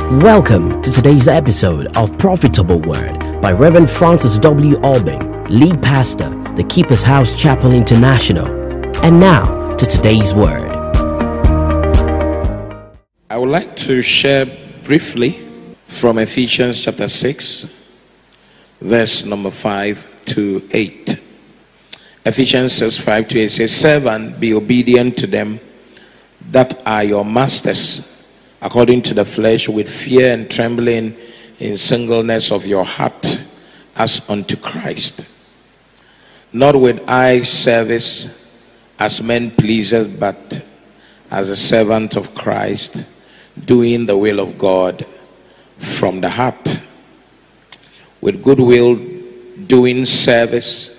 Welcome to today's episode of Profitable Word by Reverend Francis W. Albing, lead pastor, the Keeper's House Chapel International. And now to today's word. I would like to share briefly from Ephesians chapter 6, verse number 5 to 8. Ephesians says 5 to 8 says, "Serve and be obedient to them that are your masters, according to the flesh, with fear and trembling, in singleness of your heart, as unto Christ, not with eye service as men pleasers, but as a servant of Christ, doing the will of God from the heart, with good will, doing service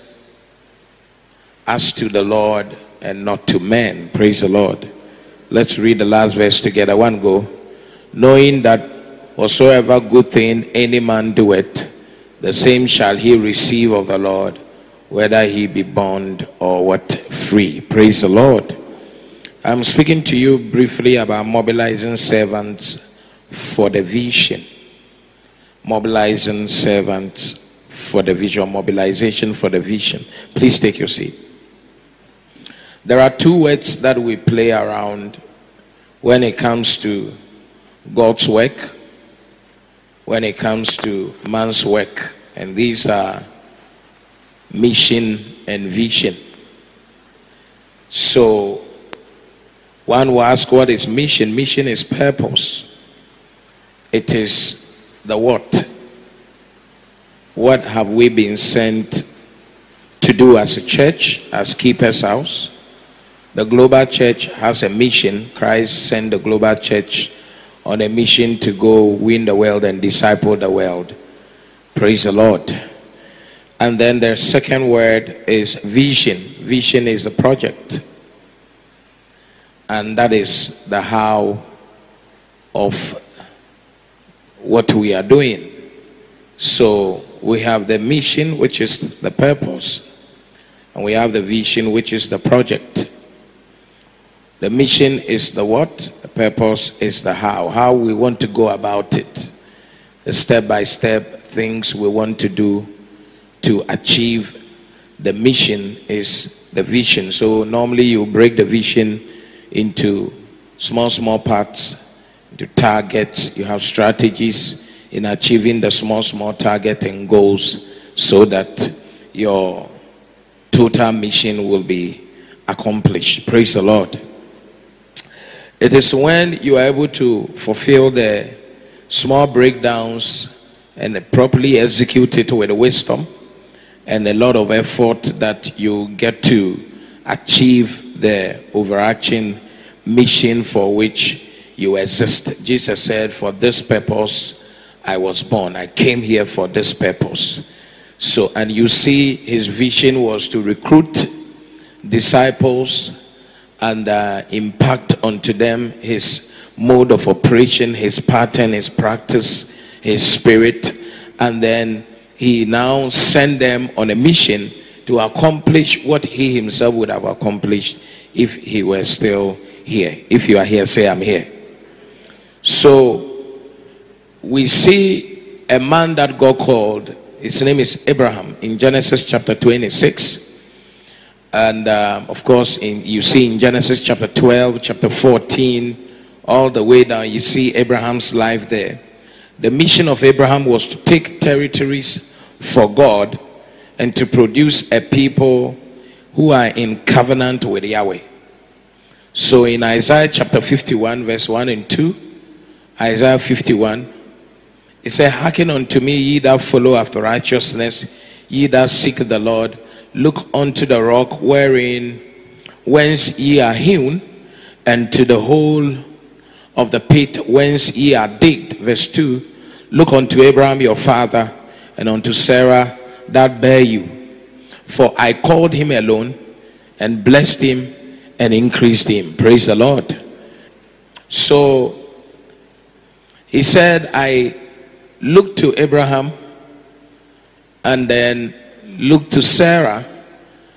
as to the Lord and not to men." Praise the Lord. Let's read the last verse together. One go. "Knowing that whatsoever good thing any man doeth, the same shall he receive of the Lord, whether he be bond or what, free." Praise the Lord. I'm speaking to you briefly about mobilizing servants for the vision. Mobilizing servants for the vision. Mobilization for the vision. Please take your seat. There are two words that we play around when it comes to God's work, when it comes to man's work, and these are mission and vision. So one will ask, what is mission? Mission is purpose. It is the what. What have we been sent to do as a church, as Keeper's House? The global church has a mission. Christ sent the global church on a mission to go win the world and disciple the world. Praise the Lord. And then the second word is vision. Vision is the project. And that is the how of what we are doing. So we have the mission, which is the purpose. And we have the vision, which is the project. The mission is the what? The purpose is the how. How we want to go about it. The step-by-step things we want to do to achieve the mission is the vision. So normally you break the vision into small parts, into targets. You have strategies in achieving the small target and goals so that your total mission will be accomplished. Praise the Lord. It is when you are able to fulfill the small breakdowns and properly execute it with wisdom and a lot of effort that you get to achieve the overarching mission for which you exist. Jesus said, "For this purpose I was born. I came here for this purpose." So, and you see his vision was to recruit disciples and impact onto them his mode of operation, his pattern, his practice, his spirit. And then he now sent them on a mission to accomplish what he himself would have accomplished if he were still here. If you are here, say, "I'm here." So we see a man that God called. His name is Abraham in Genesis chapter 26. And of course, you see in Genesis chapter 12, chapter 14, all the way down, you see Abraham's life there. The mission of Abraham was to take territories for God and to produce a people who are in covenant with Yahweh. So in Isaiah chapter 51, verse 1 and 2, Isaiah 51, it says, "Hearken unto me, ye that follow after righteousness, ye that seek the Lord. Look unto the rock whence ye are hewn, and to the hole of the pit whence ye are digged." Verse 2, "Look unto Abraham your father, and unto Sarah that bare you. For I called him alone, and blessed him, and increased him." Praise the Lord. So he said, I looked to Abraham, and then look to Sarah,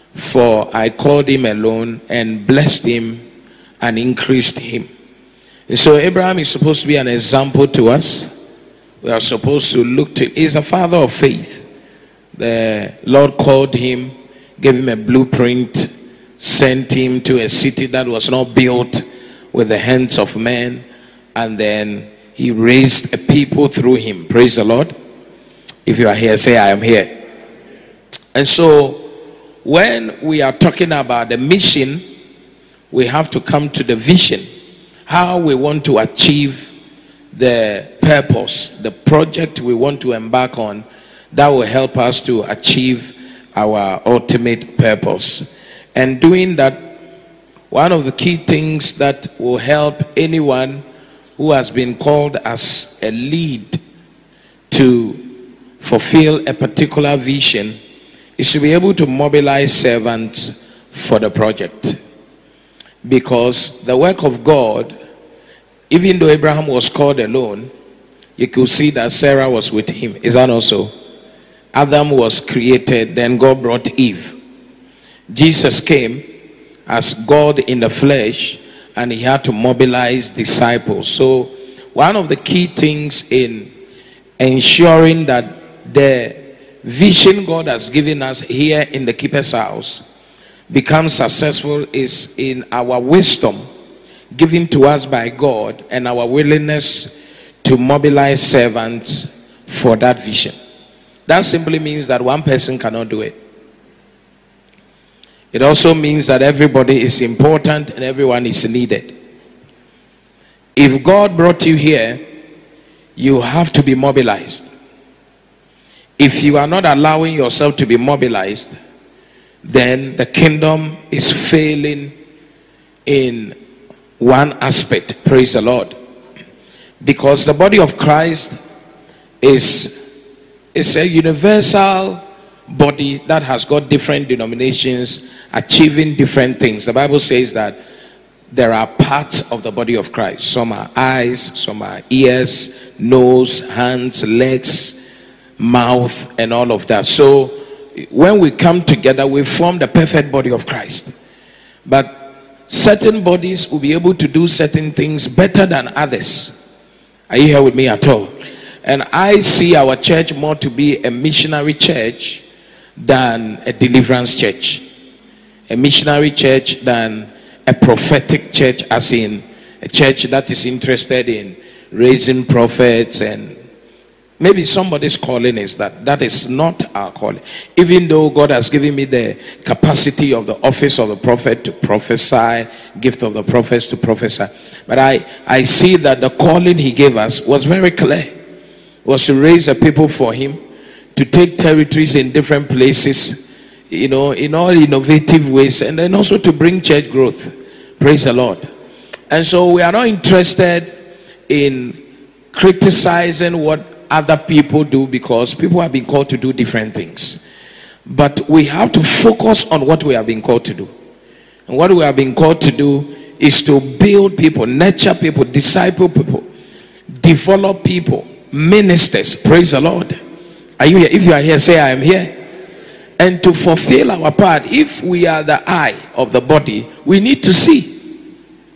for I called him alone and blessed him and increased him. So Abraham is supposed to be an example to us. We are supposed to look to, he's a father of faith. The Lord called him, gave him a blueprint, sent him to a city that was not built with the hands of men, and then he raised a people through him. Praise the Lord. If you are here, say, I am here. And so when we are talking about the mission, we have to come to the vision, how we want to achieve the purpose, the project we want to embark on, that will help us to achieve our ultimate purpose. And doing that, one of the key things that will help anyone who has been called as a lead to fulfill a particular vision is to be able to mobilize servants for the project. Because the work of God, even though Abraham was called alone, you could see that Sarah was with him. Is that also? Adam was created, then God brought Eve. Jesus came as God in the flesh, and he had to mobilize disciples. So one of the key things in ensuring that the vision God has given us here in the Keeper's House becomes successful is in our wisdom given to us by God and our willingness to mobilize servants for that vision. That simply means that one person cannot do it. It also means that everybody is important and everyone is needed. If God brought you here, you have to be mobilized. If you are not allowing yourself to be mobilized, then the kingdom is failing in one aspect. Praise the Lord. Because the body of Christ is a universal body that has got different denominations achieving different things. The Bible says that there are parts of the body of Christ. Some are eyes, some are ears, nose, hands, legs, mouth, and all of that. So when we come together, we form the perfect body of Christ. But certain bodies will be able to do certain things better than others. Are you here with me at all? And I see our church more to be a missionary church than a deliverance church. A missionary church than a prophetic church, as in a church that is interested in raising prophets. And maybe somebody's calling is that. That is not our calling. Even though God has given me the capacity of the office of the prophet to prophesy, gift of the prophets to prophesy. But I see that the calling he gave us was very clear. It was to raise a people for him, to take territories in different places, in all innovative ways, and then also to bring church growth. Praise the Lord. And so we are not interested in criticizing what other people do, because people have been called to do different things. But we have to focus on what we have been called to do. And what we have been called to do is to build people, nurture people, disciple people, develop people, ministers. Praise the Lord. Are you here? If you are here, say I am here. And to fulfill our part, if we are the eye of the body, we need to see.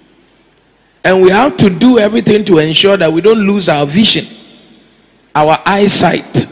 And we have to do everything to ensure that we don't lose our vision, our eyesight.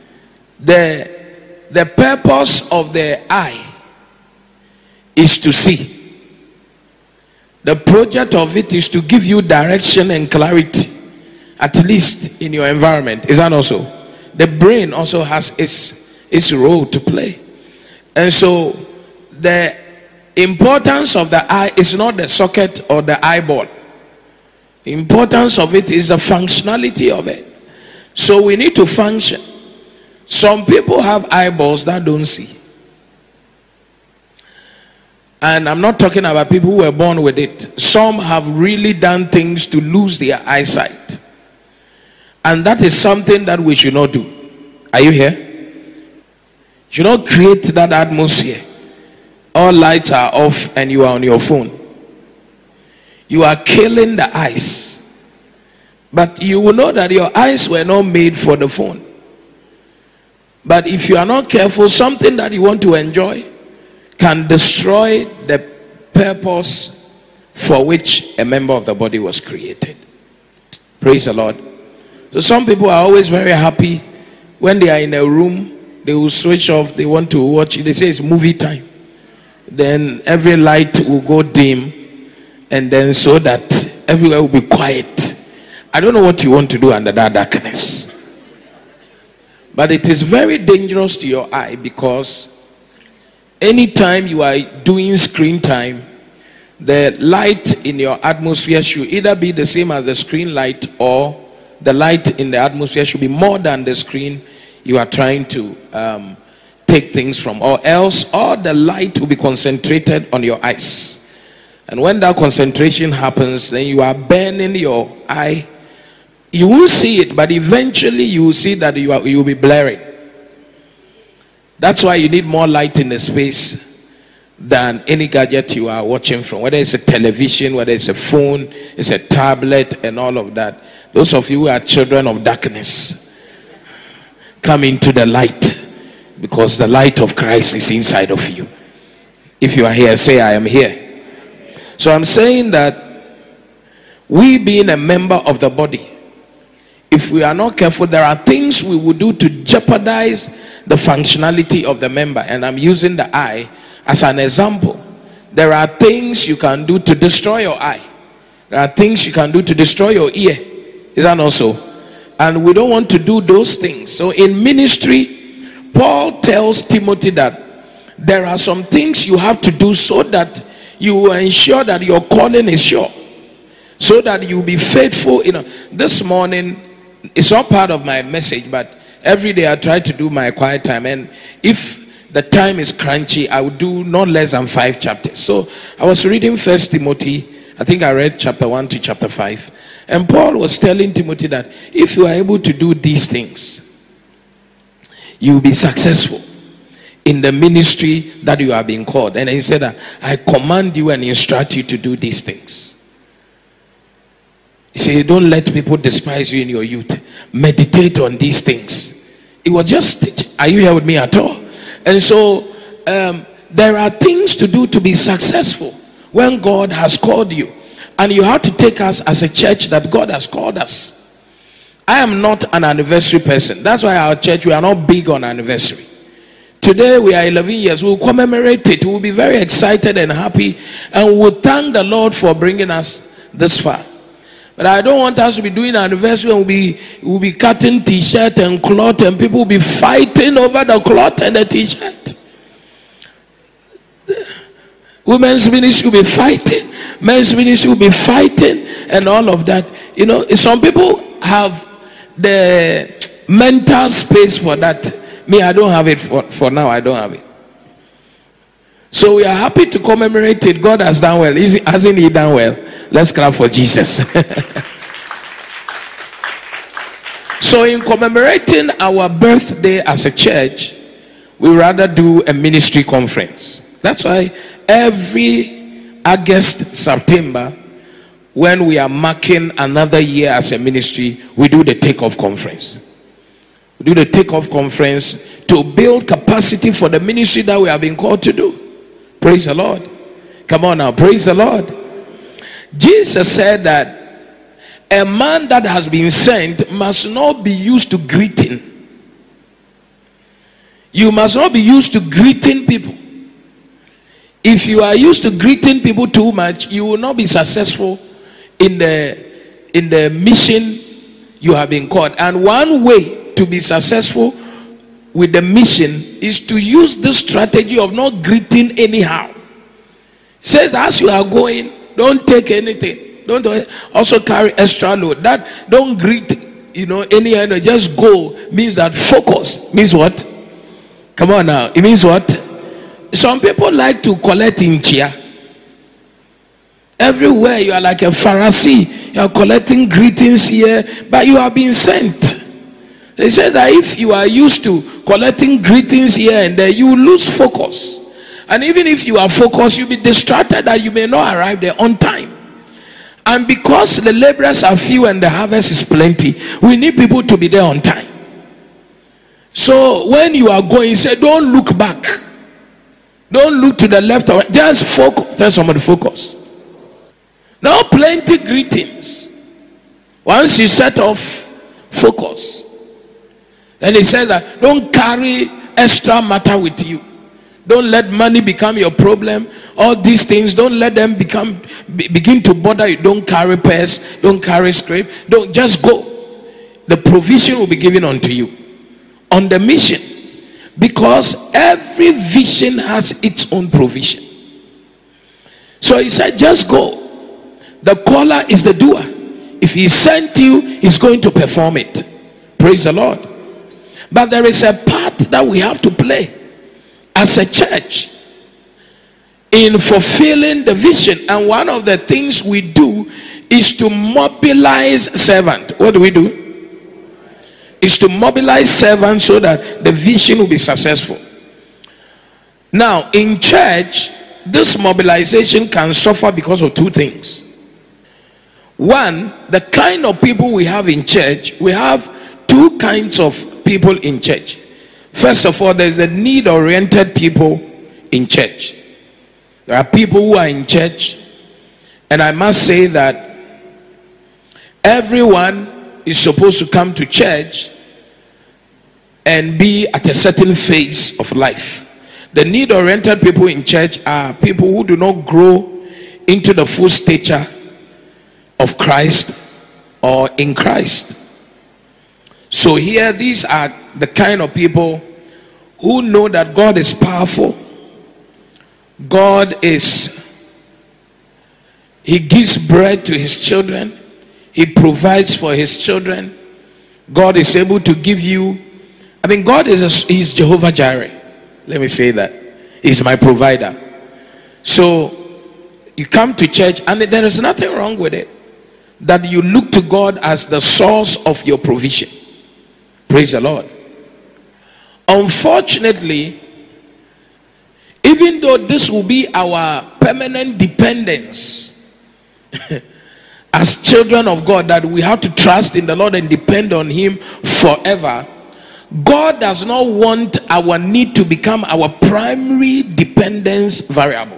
The purpose of the eye is to see. The project of it is to give you direction and clarity, at least in your environment. Is that also? The brain also has its role to play. And so the importance of the eye is not the socket or the eyeball. The importance of it is the functionality of it. So we need to function. Some people have eyeballs that don't see. And I'm not talking about people who were born with it. Some have really done things to lose their eyesight. And that is something that we should not do. Are you here? You should not create that atmosphere. All lights are off and you are on your phone. You are killing the eyes. But you will know that your eyes were not made for the phone. But if you are not careful, something that you want to enjoy can destroy the purpose for which a member of the body was created. Praise the Lord. So some people are always very happy when they are in a room. They will switch off. They want to watch it. They say it's movie time. Then every light will go dim, and then so that everywhere will be quiet. I don't know what you want to do under that darkness. But it is very dangerous to your eye, because anytime you are doing screen time, the light in your atmosphere should either be the same as the screen light, or the light in the atmosphere should be more than the screen you are trying to take things from, or else all the light will be concentrated on your eyes. And when that concentration happens, then you are burning your eye. You will see it, but eventually you will see that you will be blurring. That's why you need more light in the space than any gadget you are watching from, whether it's a television, whether it's a phone, it's a tablet, and all of that. Those of you who are children of darkness, come into the light, because the light of Christ is inside of you. If you are here, say, I am here. So I'm saying that we, being a member of the body, if we are not careful, there are things we will do to jeopardize the functionality of the member. And I'm using the eye as an example. There are things you can do to destroy your eye. There are things you can do to destroy your ear. Is that not so? And we don't want to do those things. So in ministry, Paul tells Timothy that there are some things you have to do so that you will ensure that your calling is sure, so that you will be faithful. This morning, it's not part of my message, but every day I try to do my quiet time, and if the time is crunchy, I will do not less than 5 chapters. So I was reading 1 Timothy. I think I read chapter 1 to chapter 5. And Paul was telling Timothy that if you are able to do these things, you will be successful in the ministry that you are being called. And he said that I command you and instruct you to do these things. He said, don't let people despise you in your youth. Meditate on these things. It was just, are you here with me at all? And so there are things to do to be successful when God has called you. And you have to take us as a church that God has called us. I am not an anniversary person. That's why our church, we are not big on anniversary. Today we are 11 years. We'll commemorate it. We'll be very excited and happy. And we'll thank the Lord for bringing us this far. But I don't want us to be doing anniversary and we'll be cutting t-shirt and cloth, and people will be fighting over the cloth and the t-shirt. Women's ministry will be fighting. Men's ministry will be fighting, and all of that. Some people have the mental space for that. Me, I don't have it for now. I don't have it. So we are happy to commemorate it. God has done well. Hasn't he done well? Let's clap for Jesus. So in commemorating our birthday as a church, we rather do a ministry conference. That's why every August, September, when we are marking another year as a ministry, we do the takeoff conference. We do the takeoff conference to build capacity for the ministry that we have been called to do. Praise the Lord. Come on now, praise the Lord. Jesus said that a man that has been sent must not be used to greeting. You must not be used to greeting people. If you are used to greeting people too much, you will not be successful in the mission you have been called. And one way to be successful with the mission is to use this strategy of not greeting anyhow. Says as you are going, don't take anything. Don't also carry extra load. That don't greet, anyhow. Just go means that focus means what? Come on now. It means what? Some people like to collect in chair. Everywhere you are like a Pharisee. You are collecting greetings here, but you are being sent. They say that if you are used to collecting greetings here and there, you lose focus. And even if you are focused, you'll be distracted that you may not arrive there on time. And because the laborers are few and the harvest is plenty, we need people to be there on time. So when you are going, say, don't look back. Don't look to the left or right. Just focus. Tell somebody, focus. Now plenty greetings. Once you set off focus, and he says that don't carry extra matter with you. Don't let money become your problem. All these things, don't let them begin to bother you. Don't carry purse, don't carry script, don't, just go. The provision will be given unto you on the mission, because every vision has its own provision. So he said, just go. The caller is the doer. If he sent you, he's going to perform it. Praise the Lord. But there is a part that we have to play as a church in fulfilling the vision. And one of the things we do is to mobilize servants. What do? Is to mobilize servants so that the vision will be successful. Now, in church, this mobilization can suffer because of two things. One, the kind of people we have in church. We have two kinds of people in church. First of all, there's the need-oriented people in church. There are people who are in church, and I must say that everyone is supposed to come to church and be at a certain phase of life. The need-oriented people in church are people who do not grow into the full stature of Christ or in Christ. So here, these are the kind of people who know that God is powerful. He gives bread to his children. He provides for his children. God is able to give you. God is Jehovah Jireh. Let me say that. He's my provider. So you come to church, and there is nothing wrong with it, that you look to God as the source of your provision. Praise the Lord. Unfortunately, even though this will be our permanent dependence as children of God, that we have to trust in the Lord and depend on him forever, God does not want our need to become our primary dependence variable.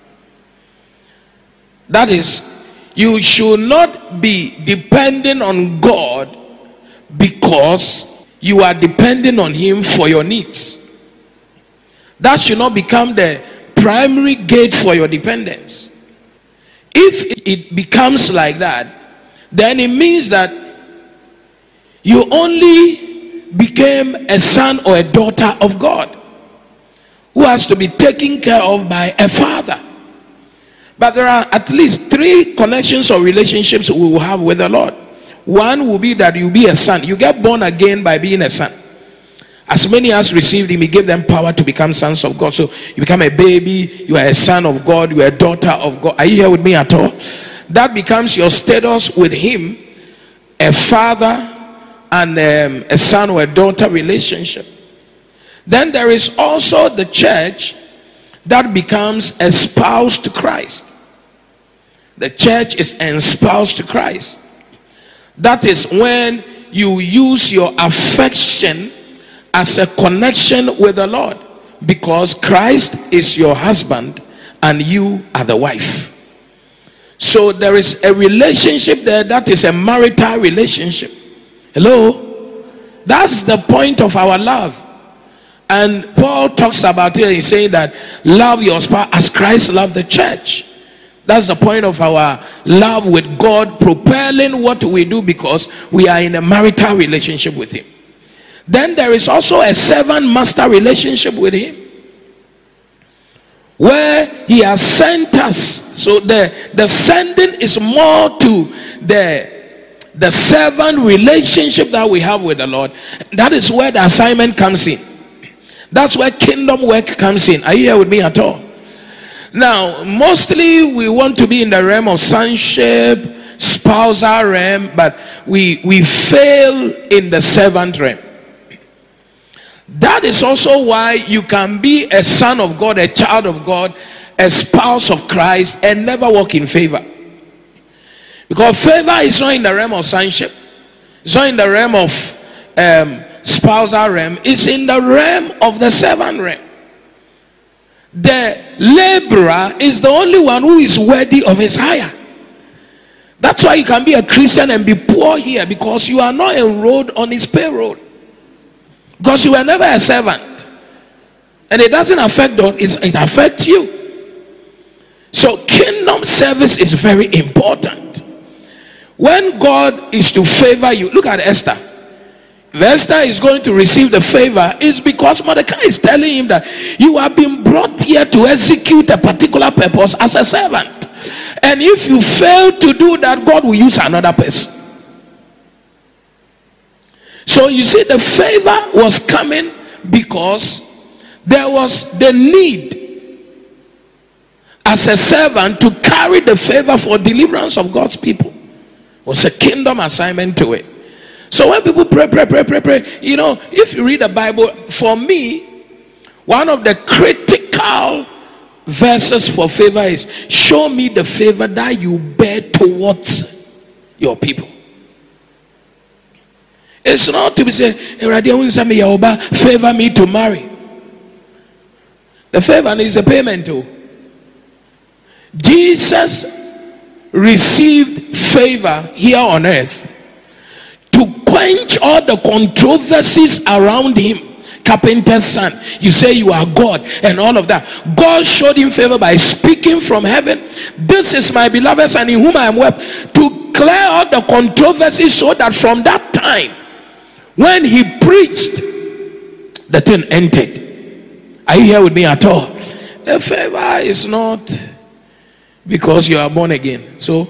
That is, you should not be depending on God because you are depending on him for your needs. That should not become the primary gate for your dependence. If it becomes like that, then it means that you only became a son or a daughter of God who has to be taken care of by a father. But there are at least three connections or relationships we will have with the Lord. One will be that you be a son. You get born again by being a son. As many as received him, he gave them power to become sons of God. So you become a baby, you are a son of God, you are a daughter of God. Are you here with me at all? That becomes your status with him, a father and a son or a daughter relationship. Then there is also the church that becomes a spouse to Christ. The church is espoused to Christ. That is when you use your affection as a connection with the Lord, because Christ is your husband and you are the wife. So there is a relationship there that is a marital relationship. Hello? That's the point of our love. And Paul talks about it. He's saying that love your spouse as Christ loved the church. That's the point of our love with God, propelling what we do because we are in a marital relationship with him. Then there is also a servant-master relationship with him, where he has sent us. So the sending is more to the servant relationship that we have with the Lord. That is where the assignment comes in. That's where kingdom work comes in. Are you here with me at all? Now, mostly we want to be in the realm of sonship, spousal realm, but we fail in the servant realm. That is also why you can be a son of God, a child of God, a spouse of Christ, and never walk in favor. Because favor is not in the realm of sonship. It's not in the realm of spousal realm. It's in the realm of the servant realm. The laborer is the only one who is worthy of his hire. That's why you can be a Christian and be poor here, because you are not enrolled on his payroll. Because you were never a servant. And it doesn't affect God, it affects you. So kingdom service is very important. When God is to favor you, look at Esther. If Esther is going to receive the favor, it's because Mordecai is telling him that you have been brought here to execute a particular purpose as a servant. And if you fail to do that, God will use another person. So you see, the favor was coming because there was the need as a servant to carry the favor for deliverance of God's people. It was a kingdom assignment to it. So when people pray, you know, if you read the Bible, for me, one of the critical verses for favor is, show me the favor that you bear towards your people. It's not to be said, favor me to marry. The favor is a payment too. Jesus received favor here on earth to quench all the controversies around him. Carpenter's son, you say you are God and all of that. God showed him favor by speaking from heaven. This is my beloved son in whom I am well, to clear all the controversies, so that from that time when he preached, the thing ended. Are you here with me at all? The favor is not because you are born again. So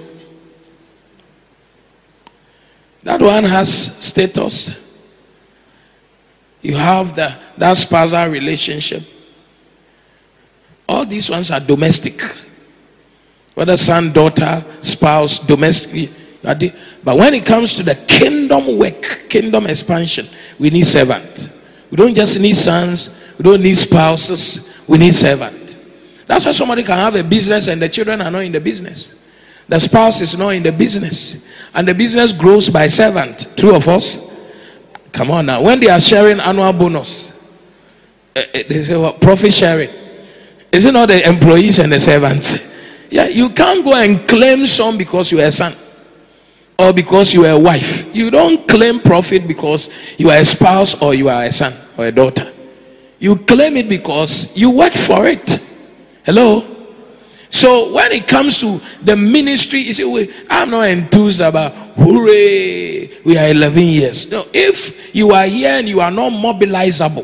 that one has status. You have that spousal relationship. All these ones are domestic. Whether son, daughter, spouse, domestic. But when it comes to the kingdom work, kingdom expansion, we need servants. We don't just need sons. We don't need spouses. We need servants. That's why somebody can have a business and the children are not in the business. The spouse is not in the business. And the business grows by servant. True of us? Come on now. When they are sharing annual bonus, they say, well, profit sharing. Is it not the employees and the servants? Yeah, you can't go and claim some because you are a son or because you are a wife. You don't claim profit because you are a spouse or you are a son or a daughter. You claim it because you work for it. Hello? So when it comes to the ministry, you see, I'm not enthused about, hooray, we are 11 years. No, if you are here and you are not mobilizable,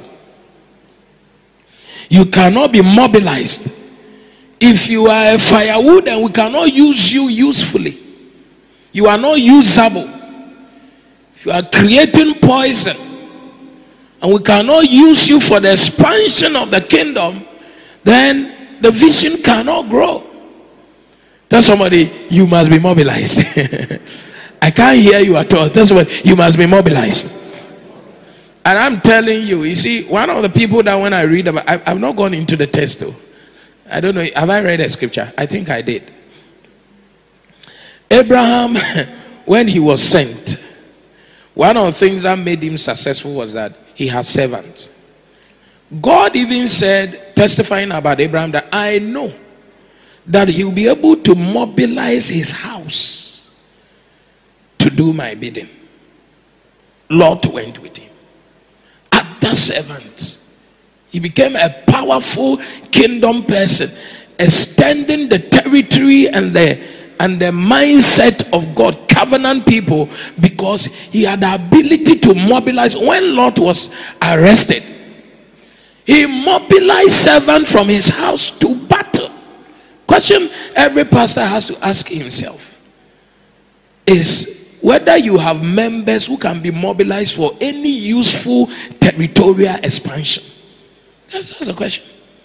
you cannot be mobilized. If you are a firewood and we cannot use you usefully, you are not usable. If you are creating poison and we cannot use you for the expansion of the kingdom, then the vision cannot grow. Tell somebody, you must be mobilized. I can't hear you at all. Tell somebody, you must be mobilized. And I'm telling you, you see, one of the people that when I read about, I've not gone into the text though. I don't know, have I read a scripture? I think I did. Abraham, when he was sent, one of the things that made him successful was that he had servants. God even said, testifying about Abraham, that I know that he will be able to mobilize his house to do my bidding. Lot went with him. Other servants. He became a powerful kingdom person, extending the territory and the mindset of God, covenant people, because he had the ability to mobilize. When Lot was arrested, he mobilized servants from his house to battle. Question every pastor has to ask himself is whether you have members who can be mobilized for any useful territorial expansion. That's the question.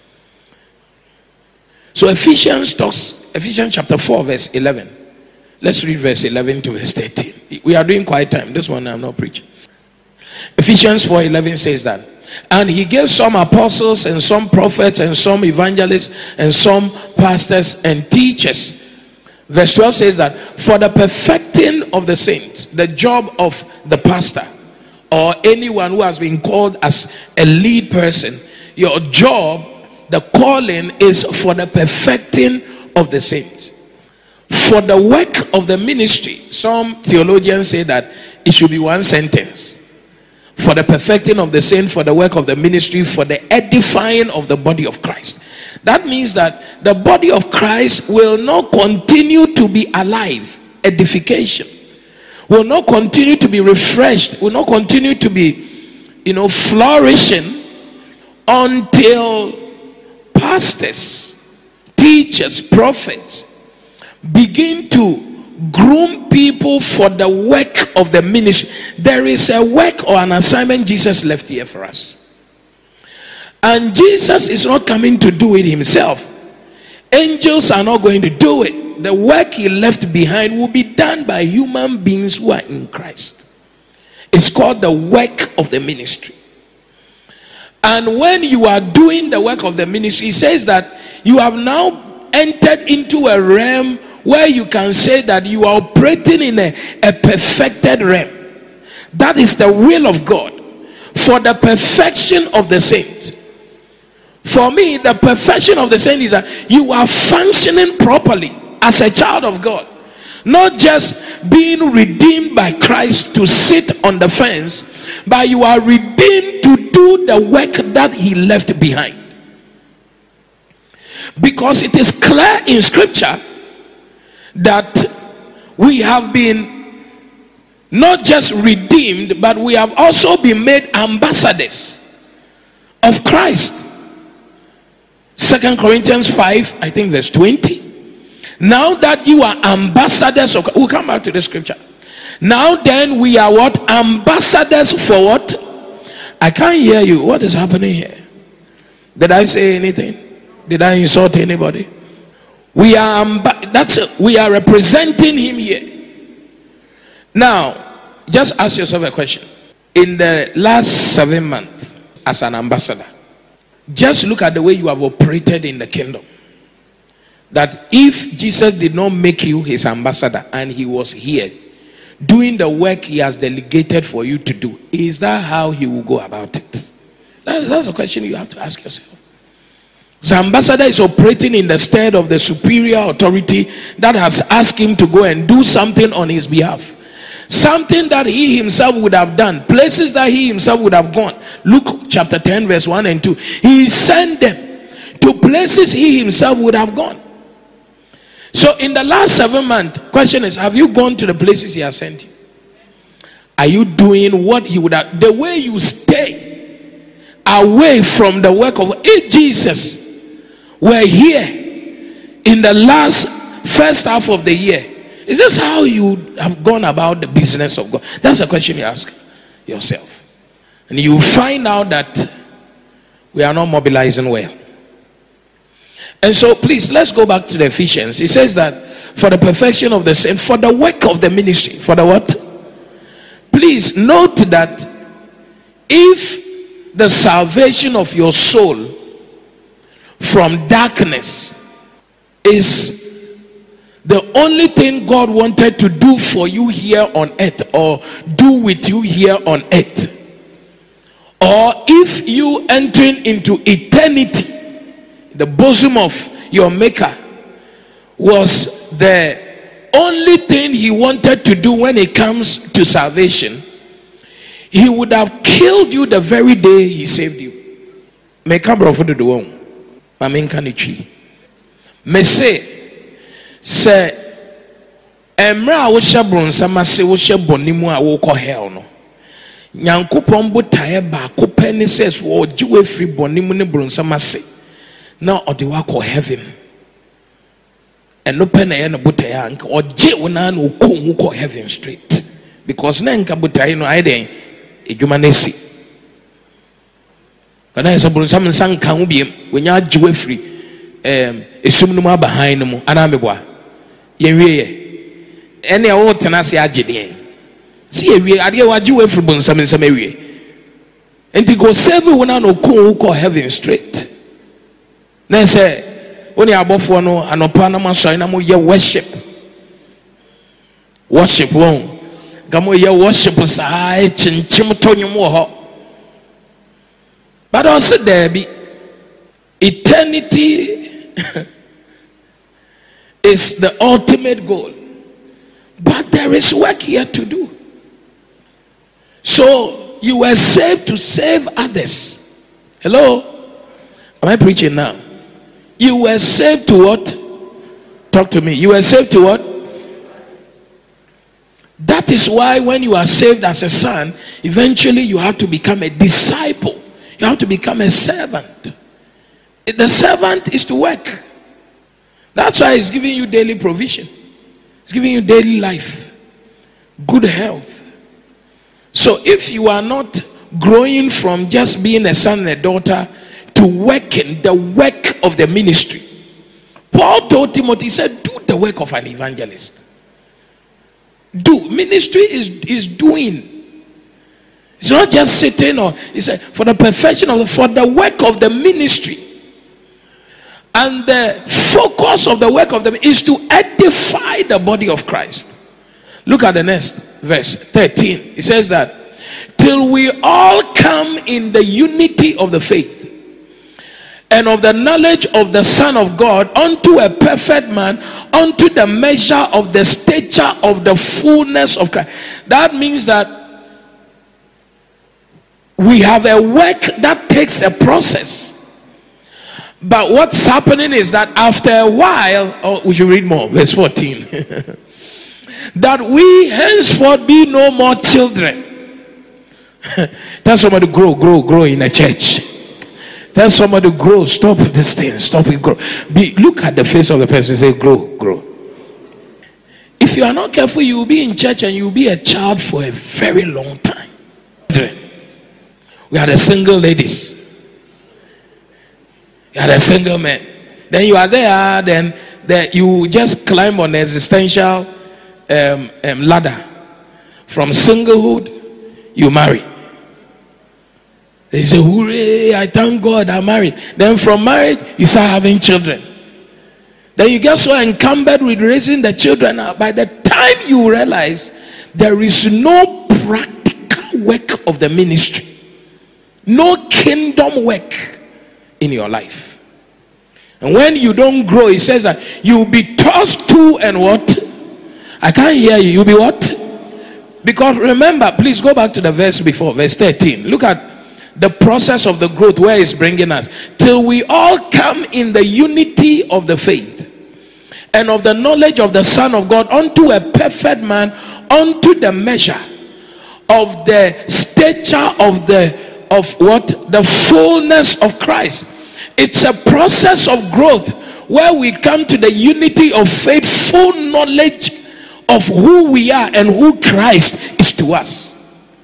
So Ephesians chapter 4 verse 11. Let's read verse 11 to verse 13. We are doing quiet time. This one I'm not preaching. Ephesians 4:11 says that, and he gave some apostles and some prophets and some evangelists and some pastors and teachers. Verse 12 says that for the perfecting of the saints, the job of the pastor or anyone who has been called as a lead person, your job, the calling is for the perfecting of the saints. For the work of the ministry, some theologians say that it should be one sentence. For the perfecting of the saint, for the work of the ministry, for the edifying of the body of Christ. That means that the body of Christ will not continue to be alive. Edification will not continue to be refreshed, will not continue to be, flourishing until pastors, teachers, prophets begin to groom people for the work of the ministry. There is a work or an assignment Jesus left here for us. And Jesus is not coming to do it himself. Angels are not going to do it. The work he left behind will be done by human beings who are in Christ. It's called the work of the ministry. And when you are doing the work of the ministry, he says that you have now entered into a realm where you can say that you are operating in a perfected realm. That is the will of God for the perfection of the saints. For me, the perfection of the saint is that you are functioning properly as a child of God, not just being redeemed by Christ to sit on the fence, but you are redeemed to do the work that he left behind. Because it is clear in scripture that we have been not just redeemed, but we have also been made ambassadors of Christ. 2 Corinthians 5, I think verse 20. Now that you are ambassadors of, we'll come back to the scripture. Now then we are what? Ambassadors for what? I can't hear you. What is happening here? Did I say anything? Did I insult anybody? We are we are representing him here. Now, just ask yourself a question. In the last 7 months as an ambassador, just look at the way you have operated in the kingdom. That if Jesus did not make you his ambassador and he was here doing the work he has delegated for you to do, is that how he will go about it? That's a question you have to ask yourself. The ambassador is operating in the stead of the superior authority that has asked him to go and do something on his behalf. Something that he himself would have done. Places that he himself would have gone. Luke chapter 10 verse 1 and 2. He sent them to places he himself would have gone. So in the last 7 months, question is, have you gone to the places he has sent you? Are you doing what he would have? The way you stay away from the work of, if Jesus were here in the first half of the year, is this how you have gone about the business of God? That's a question you ask yourself. And you find out that we are not mobilizing well. And so please, let's go back to the Ephesians. He says that for the perfection of the saint, for the work of the ministry, for the what? Please note that if the salvation of your soul from darkness is the only thing God wanted to do for you here on earth, or do with you here on earth, or if you entering into eternity, the bosom of your maker was the only thing he wanted to do when it comes to salvation, he would have killed you the very day he saved you. Me kabro for the one. Mamin kanichi. Me say emra wo shabron sama se wo shebonimu a wo ko hell no. Nyankopon botae ba ko peni says wo jiwe free bonimu ne bronsama se. Now or the work of heaven. And no pen and butayank or Jewana who come who heaven straight. Because Nanka Butayno I then a humanity. Can I suppose some sang can be when you're Jewfrey a sumnuma behind them and Ameba? Ye any old tenacity agitating. See, we are dear Jewfrey Bonsam in some area. And to go 7 when I know who call heaven straight. Then say, when you are both one and Panama Sina, your worship. Worship won't. Gamo your worship was I Chimotonium more. But also there be eternity is the ultimate goal. But there is work here to do. So you were saved to save others. Hello? Am I preaching now? You were saved to what? Talk to me. You were saved to what? That is why when you are saved as a son, eventually you have to become a disciple. You have to become a servant. The servant is to work. That's why he's giving you daily provision. He's giving you daily life, good health. So if you are not growing from just being a son and a daughter to working the work of the ministry, Paul told Timothy, he said, do the work of an evangelist. Do. Ministry is doing. It's not just sitting, or he said, for the perfection of for the work of the ministry. And the focus of the work of them is to edify the body of Christ. Look at the next verse 13. It says that till we all come in the unity of the faith and of the knowledge of the Son of God, unto a perfect man, unto the measure of the stature of the fullness of Christ. That means that we have a work that takes a process. But what's happening is that after a while, we should read more, verse 14. That we henceforth be no more children. Tell somebody to grow in a church. Tell somebody to grow, stop this thing, stop it, grow. Look at the face of the person, say grow. If you are not careful, you will be in church and you will be a child for a very long time. We are the single ladies. You are a single man. Then you are there, then you just climb on the existential ladder. From singlehood, you marry. They say, hooray, I thank God I'm married. Then from marriage, you start having children. Then you get so encumbered with raising the children. By the time you realize there is no practical work of the ministry, no kingdom work in your life. And when you don't grow, it says that you'll be tossed to and what? I can't hear you. You'll be what? Because remember, please go back to the verse before, verse 13. Look at the process of the growth where it's bringing us. Till we all come in the unity of the faith and of the knowledge of the Son of God, unto a perfect man, unto the measure of the stature of the fullness of Christ. It's a process of growth where we come to the unity of faith, full knowledge of who we are and who Christ is to us.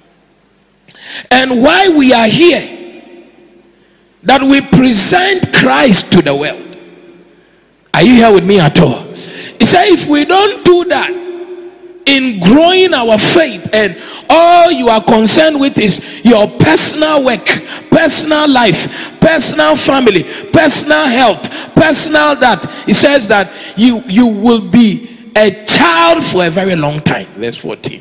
And why we are here, that we present Christ to the world. Are you here with me at all? He said, if we don't do that in growing our faith, and all you are concerned with is your personal work, personal life, personal family, personal health, personal that, he says that you will be a child for a very long time. Verse 14.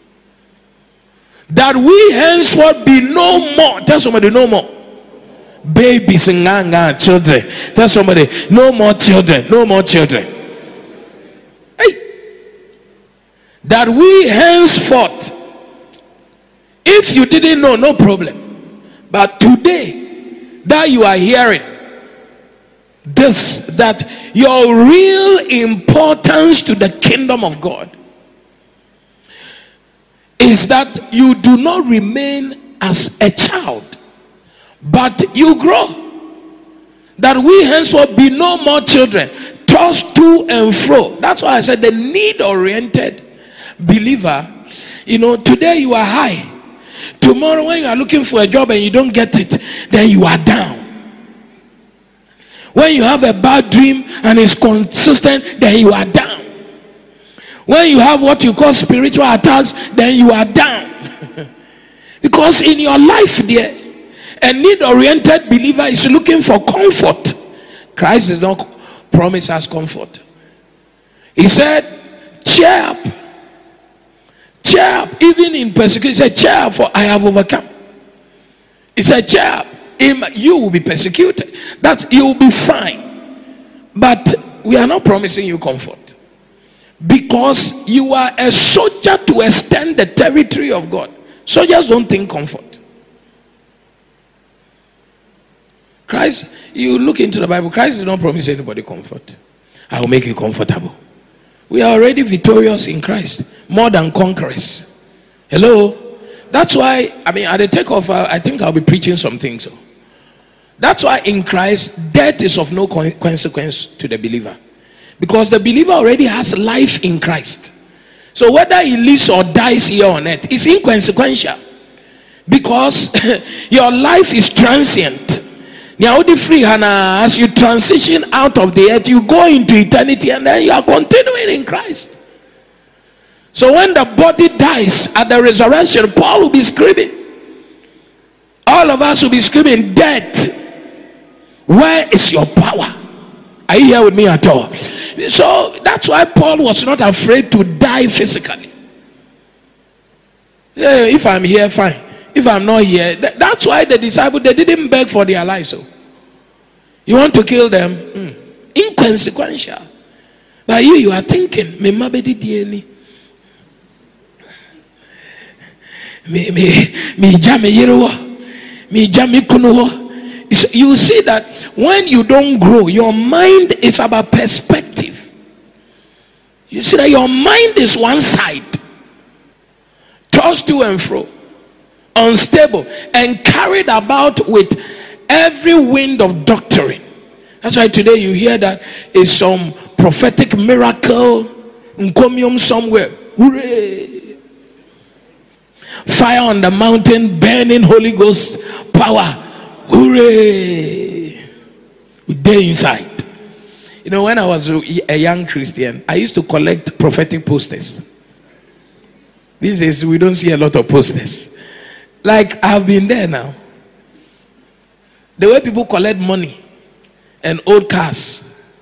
That we henceforth be no more. Tell somebody, no more babies and children. Tell somebody, no more children, no more children. Hey, that we henceforth, if you didn't know, no problem, but today that you are hearing this, that your real importance to the kingdom of God is that you do not remain as a child, but you grow. That we henceforth be no more children, tossed to and fro. That's why I said the need-oriented believer, today you are high. Tomorrow when you are looking for a job and you don't get it, then you are down. When you have a bad dream and it's consistent, then you are down. When you have what you call spiritual attacks, then you are down. Because in your life there, a need-oriented believer is looking for comfort. Christ did not promise us comfort. He said, cheer up. Cheer up. Even in persecution, he said, cheer up, for I have overcome. He said, cheer up. You will be persecuted. That you will be fine. But we are not promising you comfort, because you are a soldier to extend the territory of God. Soldiers don't think comfort. Christ, you look into the Bible, Christ did not promise anybody comfort. I will make you comfortable. We are already victorious in Christ, more than conquerors. Hello? That's why, at the takeoff, I think I'll be preaching some things. So. That's why in Christ, death is of no consequence to the believer. Because the believer already has life in Christ. So whether he lives or dies here on earth is inconsequential. Because your life is transient. As you transition out of the earth, you go into eternity, and then you are continuing in Christ. So when the body dies at the resurrection, Paul will be screaming. All of us will be screaming, death, where is your power? Are you here with me at all? So that's why Paul was not afraid to die physically. Yeah, if I'm here, fine. If I'm not here, that's why the disciples, they didn't beg for their lives. So you want to kill them? Inconsequential. But you are thinking, you see that when you don't grow, your mind is about perspective. You see that your mind is one side, tossed to and fro, unstable, and carried about with every wind of doctrine. That's why today you hear that is some prophetic miracle, encomium somewhere. Hooray! Fire on the mountain, burning Holy Ghost power. Hooray! Day inside. You know, when I was a young Christian, I used to collect prophetic posters. These days we don't see a lot of posters. Like, I've been there now. The way people collect money and old cars,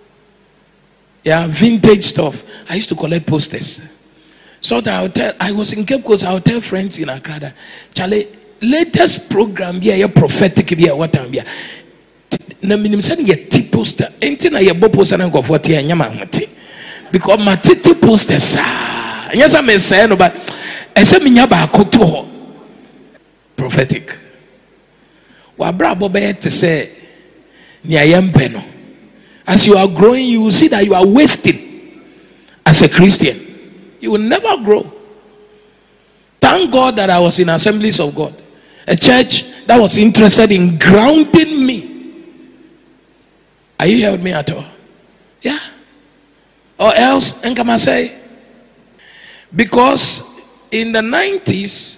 vintage stuff. I used to collect posters. So that I was in Cape Coast, I would tell friends in Accra that, Charlie, latest program here, prophetic here, what time here. Na minimum say ye poster. Enti na ye bo poster na go for tie nyama hote. Because my titi poster sa. Nyasa me say no, but ese me nya ba akoto ho. Prophetic. Wa bra bo be to say ni ayempe no. As you are growing, you will see that you are wasting as a Christian. You will never grow. Thank God that I was in Assemblies of God, a church that was interested in grounding me. Are you here with me at all? Yeah. Or else, and can I say, because in the 90s,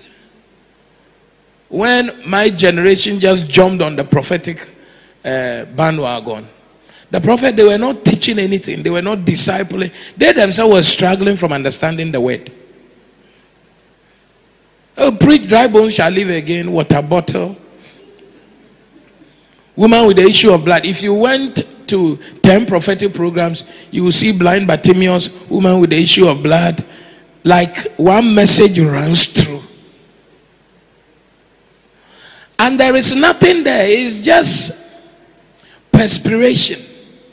when my generation just jumped on the prophetic bandwagon, the prophet, they were not teaching anything. They were not discipling. They themselves were struggling from understanding the word. Oh, preach, dry bones shall live again, water bottle. Woman with the issue of blood. If you went to 10 prophetic programs, you will see blind Bartimaeus, woman with the issue of blood. Like one message runs through. And there is nothing there. It's just perspiration.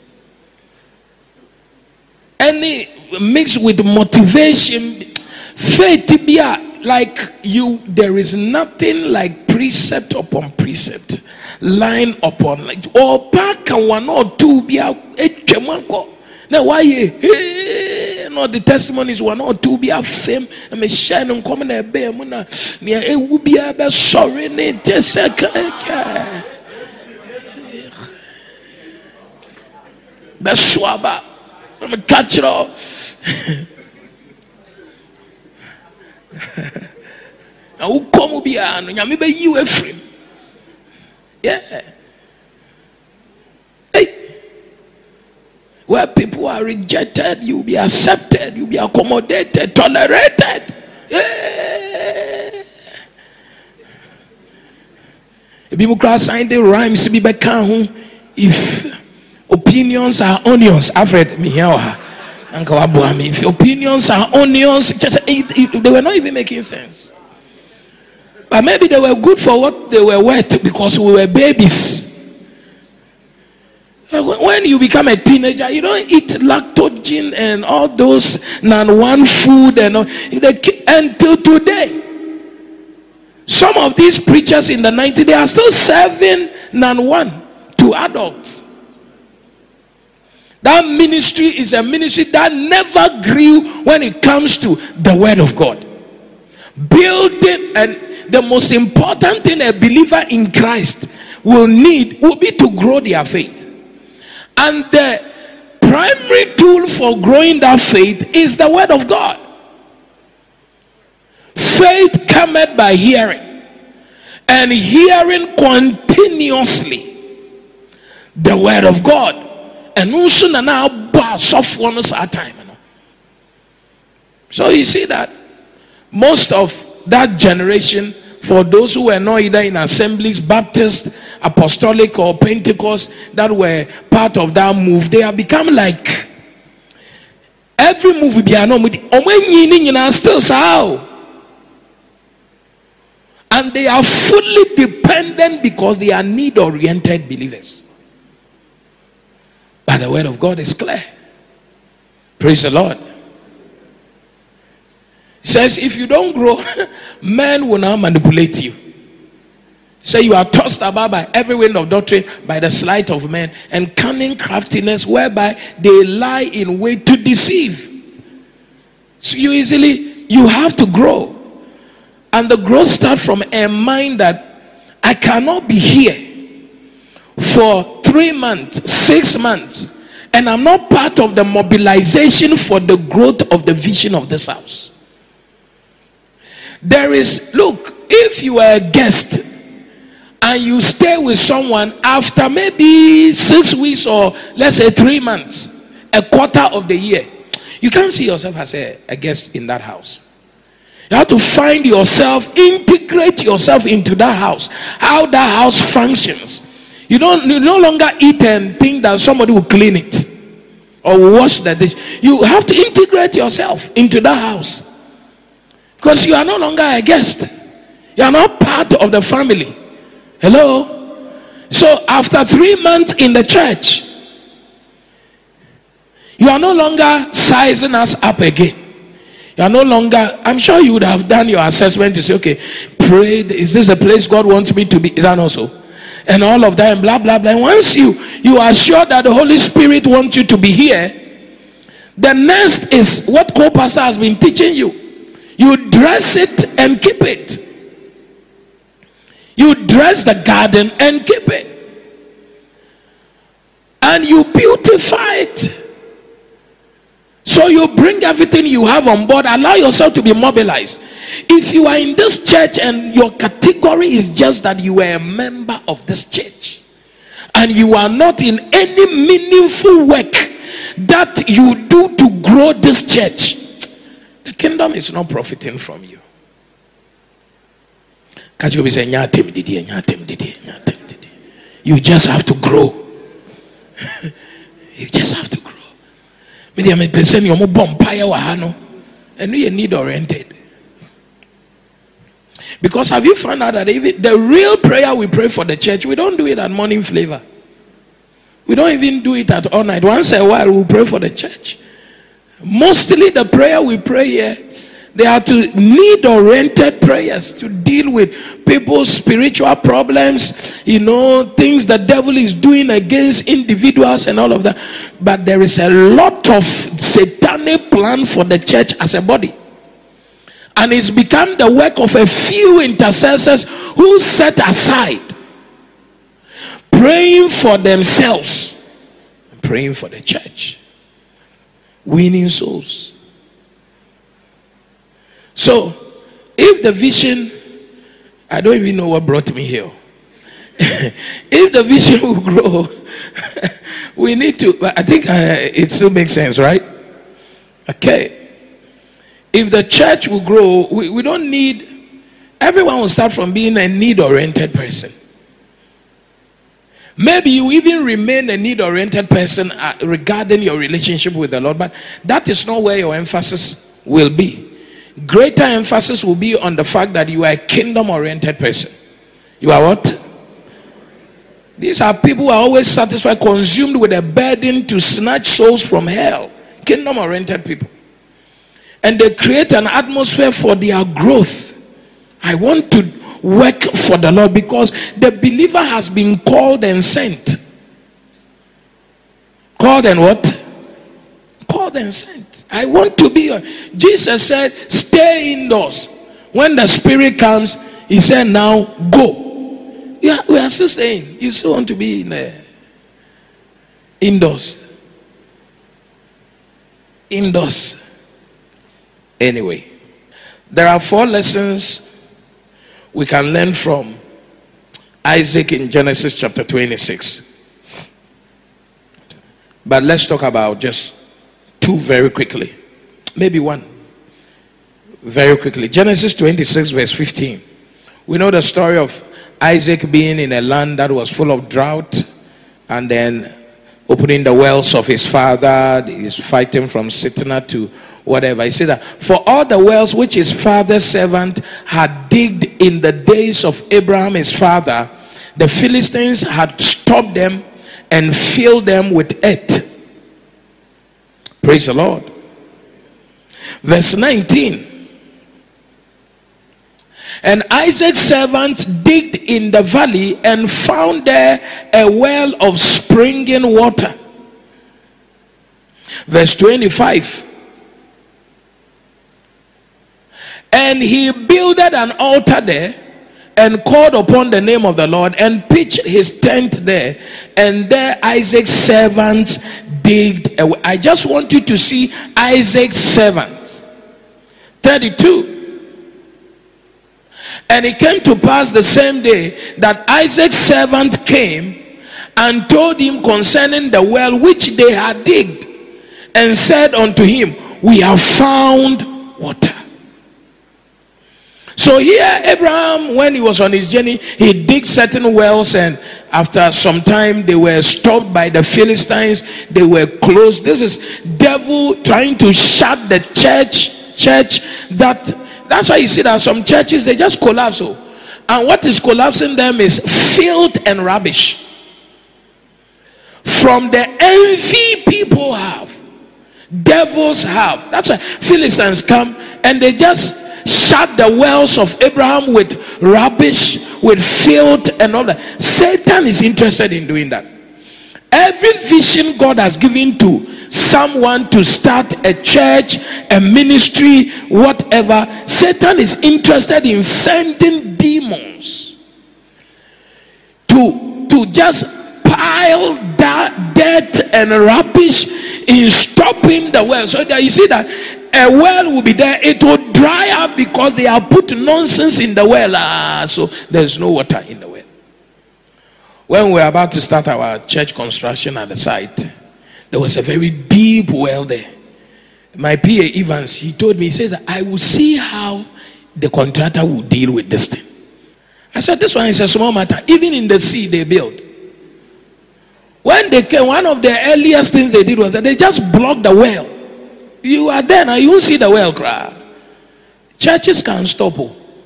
Any mixed with motivation, faith to be like you. There is nothing like precept upon precept, line upon line. Or back and 1 or 2 be a chemanko. Now why no the testimonies 1 or 2 be a fame. I mean shine and come in a bear muna near a will be a sorry name just a best swabba. I'm a catch it all. I will come be an maybe you a free. Yeah. Hey. Where people are rejected, you'll be accepted, you'll be accommodated, tolerated. Yeah. People cross sign the rhymes to be back if opinions are onions. I've read me here. If opinions are onions, they were not even making sense. But maybe they were good for what they were worth because we were babies. When you become a teenager, you don't eat lactogen and all those non-one food and all, until today. Some of these preachers in the 90s, they are still serving non-one to adults. That ministry is a ministry that never grew when it comes to the word of God. Building, and the most important thing a believer in Christ will be to grow their faith. And the primary tool for growing that faith is the word of God. Faith cometh by hearing, and hearing continuously the word of God. And also now soft ones our time. So you see that most of that generation, for those who were not either in assemblies, Baptist, Apostolic, or Pentecost, that were part of that move, they have become like every move be still so. And they are fully dependent because they are need-oriented believers. But the word of God is clear. Praise the Lord. It says, if you don't grow, men will now manipulate you. Say you are tossed about by every wind of doctrine, by the sleight of men, and cunning craftiness, whereby they lie in wait to deceive. So you have to grow. And the growth starts from a mind that I cannot be here for 3 months, 6 months, and I'm not part of the mobilization for the growth of the vision of this house. Look, if you are a guest and you stay with someone after maybe 6 weeks or let's say 3 months, a quarter of the year, you can't see yourself as a guest in that house. You have to find yourself, integrate yourself into that house, how that house functions. You no longer eat and think that somebody will clean it or wash the dish. You have to integrate yourself into that house, because you are no longer a guest. You are not part of the family. Hello? So after 3 months in the church, you are no longer sizing us up again. You are no longer, I'm sure you would have done your assessment to say, okay, pray, is this a place God wants me to be? Is that also? And all of that and blah blah blah. And once you are sure that the Holy Spirit wants you to be here, the next is what co-pastor has been teaching you. You dress it and keep it. You dress the garden and keep it. And you beautify it. So you bring everything you have on board. Allow yourself to be mobilized. If you are in this church and your category is just that you are a member of this church, and you are not in any meaningful work that you do to grow this church, the kingdom is not profiting from you. You just have to grow. You just have to grow. And you need oriented. Because have you found out that even the real prayer we pray for the church, we don't do it at morning flavor. We don't even do it at all night. Once a while we pray for the church. Mostly the prayer we pray here, they are to need-oriented prayers to deal with people's spiritual problems, things the devil is doing against individuals and all of that. But there is a lot of satanic plan for the church as a body. And it's become the work of a few intercessors who set aside praying for themselves and praying for the church, winning souls. So, if the vision, I don't even know what brought me here. If the vision will grow, we need to, I think it still makes sense, right? Okay. If the church will grow, we don't need, everyone will start from being a need-oriented person. Maybe you even remain a need-oriented person regarding your relationship with the Lord, but that is not where your emphasis will be. Greater emphasis will be on the fact that you are a kingdom-oriented person. You are what? These are people who are always satisfied, consumed with a burden to snatch souls from hell. Kingdom-oriented people. And they create an atmosphere for their growth. I want to work for the Lord because the believer has been called and sent. Called and what? Called and sent. I want to be. Jesus said, stay indoors. When the Spirit comes, he said, now go. Yeah, we are still staying. You still want to be indoors. Indoors. Anyway, there are 4 lessons we can learn from Isaac in Genesis chapter 26. But let's talk about just 2 very quickly. Maybe 1. Very quickly. Genesis 26 verse 15. We know the story of Isaac being in a land that was full of drought, and then opening the wells of his father. He's fighting from Sitna to whatever. He said that for all the wells which his father's servant had digged in the days of Abraham his father, the Philistines had stopped them and filled them with earth. Praise the Lord. Verse 19. And Isaac's servants digged in the valley and found there a well of springing water. Verse 25. And he builded an altar there and called upon the name of the Lord and pitched his tent there. And there Isaac's servants digged a well. I just want you to see Isaac's servants. 32. And it came to pass the same day that Isaac's servant came and told him concerning the well which they had digged, and said unto him, we have found water. So here Abraham, when he was on his journey, he digged certain wells, and after some time they were stopped by the Philistines. They were closed. This is devil trying to shut the church that's why you see that some churches, they just collapse. And what is collapsing them is filth and rubbish. From the envy people have, devils have. That's why Philistines come and they just shut the wells of Abraham with rubbish, with filth and all that. Satan is interested in doing that. Every vision God has given to someone to start a church, a ministry, whatever, Satan is interested in sending demons to just pile that dirt and rubbish in stopping the well. So that you see that a well will be there, it will dry up because they have put nonsense in the well. So there's no water in the well. When we were about to start our church construction at the site, there was a very deep well there. My PA Evans, he told me, he says, I will see how the contractor will deal with this thing. I said, this one is a small matter. Even in the sea, they build. When they came, one of the earliest things they did was that they just blocked the well. You are there now, you won't see the well cry. Churches can't stop.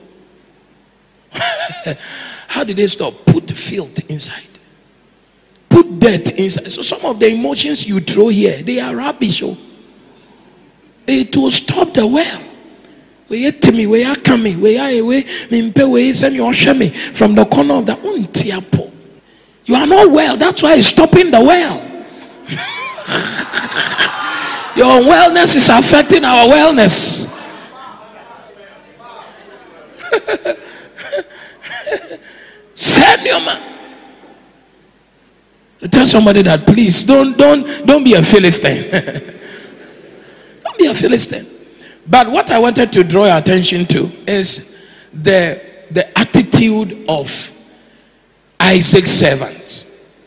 How did they stop? Put filth inside. Put dirt inside. So some of the emotions you throw here, they are rubbish. It will stop the well. We are to me, we are coming, we are away, send your shame from the corner of the you are not well, that's why it's stopping the well. Your wellness is affecting our wellness. Send your man. Tell somebody that, please don't be a Philistine. Don't be a Philistine. But what I wanted to draw your attention to is the attitude of Isaac's servants.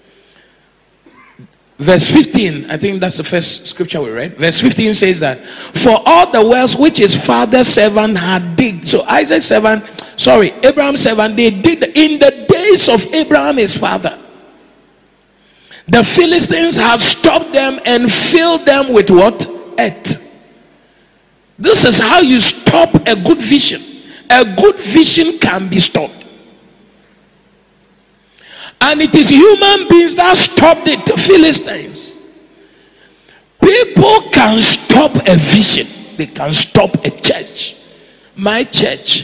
Verse 15, I think that's the first scripture we read. Verse 15 says that, for all the wells which his father's servant had digged. So Abraham's servant, they did in the days of Abraham his father. The Philistines have stopped them and filled them with what? Earth. This is how you stop a good vision. A good vision can be stopped. And it is human beings that stopped it, Philistines. People can stop a vision. They can stop a church. My church,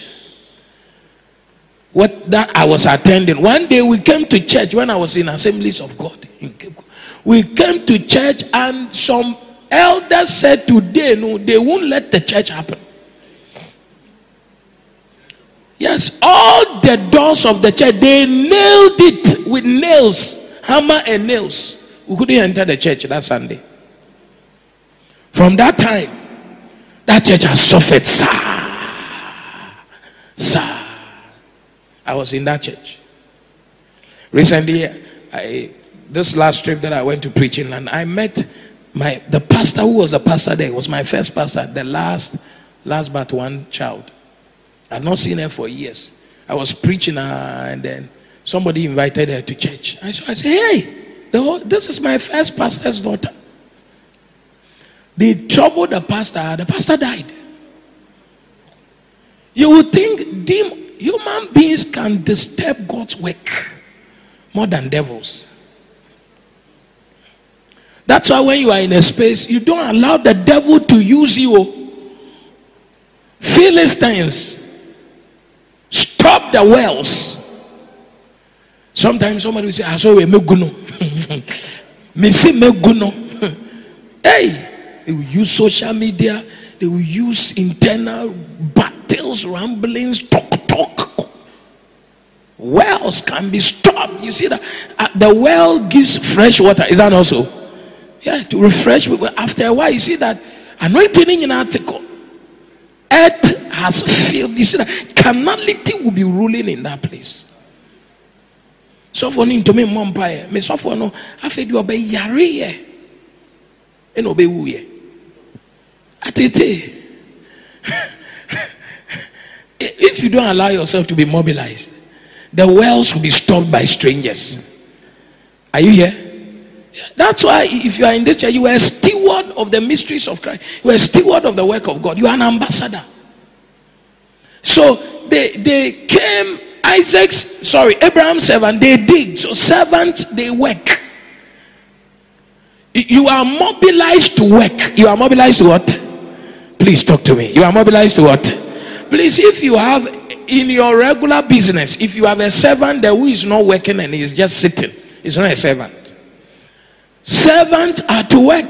what that I was attending. One day we came to church when I was in Assemblies of God in Cape Coast. We came to church and some elders said today, no, they won't let the church happen. Yes, all the doors of the church, they nailed it with nails, hammer and nails. We couldn't enter the church that Sunday. From that time, that church has suffered. Sir. I was in that church. Recently, this last trip that I went to preaching, and I met the pastor who was the pastor there. It was my first pastor, the last but one child. I had not seen her for years. I was preaching and then somebody invited her to church. I said, hey, this is my first pastor's daughter. They troubled the pastor died. You would think human beings can disturb God's work more than devils. That's why when you are in a space, you don't allow the devil to use you. Philistines, stop the wells. Sometimes somebody will say, I saw a meguno. Missy meguno. Hey, they will use social media, they will use internal battles, ramblings, talk. Wells can be stopped. You see that the well gives fresh water. Is that also? Yeah, to refresh people. After a while, you see that anointing in an article. Earth has filled. You see that carnality will be ruling in that place. So for me to me, Mumpire, me so for no, I feel you obey Yari, and obey Wuye. Atete. If you don't allow yourself to be mobilized, the wells will be stopped by strangers. Are you here? That's why if you are in this church, you are a steward of the mysteries of Christ. You are a steward of the work of God. You are an ambassador. So they came, Abraham's servant, they dig. So servants, they work. You are mobilized to work. You are mobilized to what? Please talk to me. You are mobilized to what? Please, if you have in your regular business, if you have a servant there who is not working and is just sitting, it's not a servant. Servants are to work.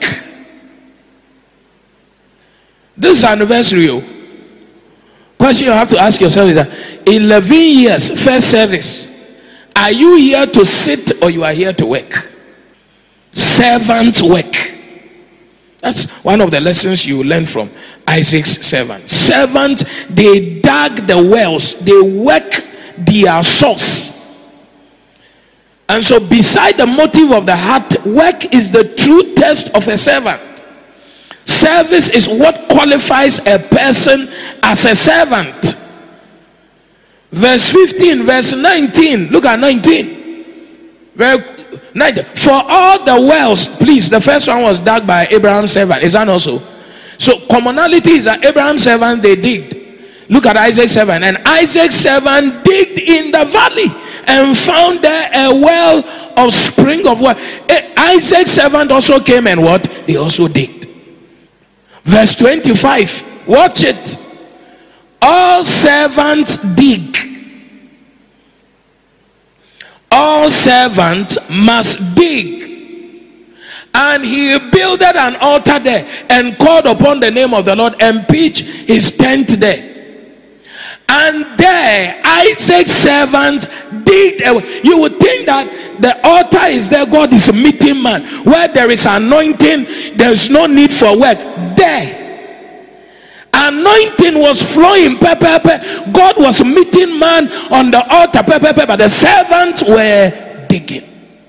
This is anniversary. Question you have to ask yourself is that 11 years, first service, are you here to sit or you are here to work? Servants work. That's one of the lessons you learn from Isaac's servant. Servants, they dug the wells, they work their source. And so beside the motive of the heart, work is the true test of a servant. Service is what qualifies a person as a servant. Verse 15, verse 19. Look at 19. For all the wells, please, the first one was dug by Abraham's servant. Is that also? So commonality is that Abraham's servant, they digged. Look at Isaac's servant. And Isaac's servant digged in the valley and found there a well of spring of water. Isaac's servant also came and what? They also digged. Verse 25. Watch it. All servants dig. All servants must dig. And he builded an altar there and called upon the name of the Lord and pitched his tent there. And there Isaac's servant digged. You would think that the altar is there, God is a meeting man. Where there is anointing, there's no need for work. There anointing was flowing, God was meeting man on the altar, but the servants were digging.